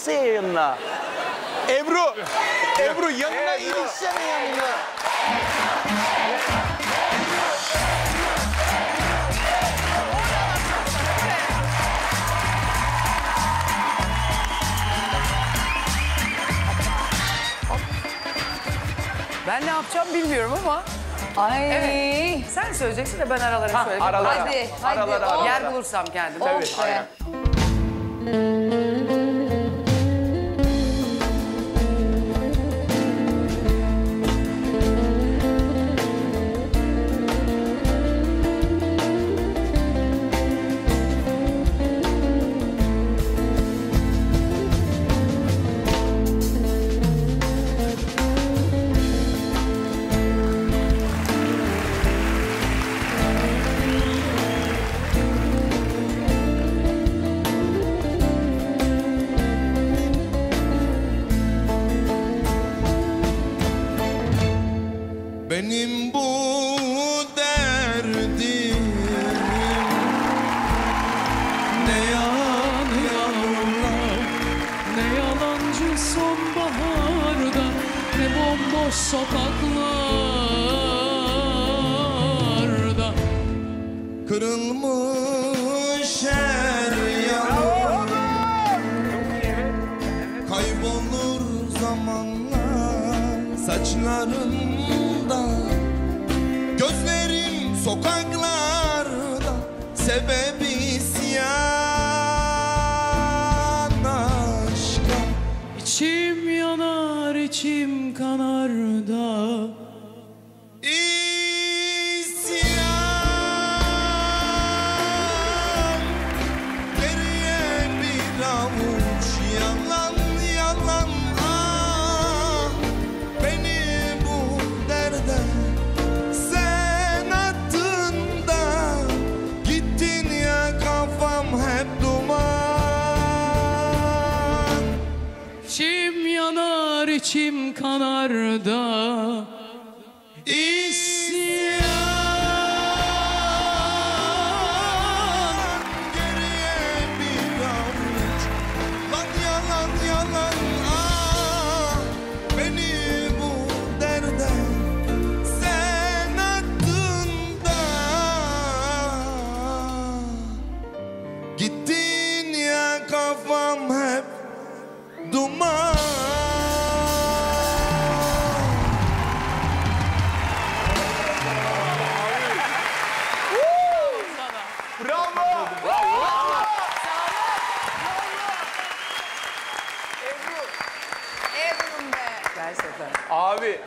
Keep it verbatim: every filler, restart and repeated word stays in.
Yoksa yayınla. Ebru, Ebru yanına ilişsene yanına. Ben ne yapacağım bilmiyorum ama. Ay. Evet. Sen söyleyeceksin de ben aralara Ha, söyleyeyim. aralara. Hadi, hadi. Aralara, Oh. aralara. Yer bulursam kendim. Tabii, Of be. aynen. Benim bu derdim ne yan yavrular, Ne yalancı sonbaharda, ne bomboş sokaklarda. kırılmış her yanım, kaybolur zamanlar saçlarımda, gözlerim sokaklarda, sebebi isyan aşka. İçim yanar, içim kanar da. İsyan, geriye bir avuç yalan yalan, ah, beni bu derde sen attın da gittin ya, kafam hep duman. İçim yanar, içim kanar da. İsyan, geriye bir avuç lan yalan yalan, ah, beni bu derde sen attın da gittin ya, kafam hep duman. Bravo. Ebru'm be. Gerçekten. Abi.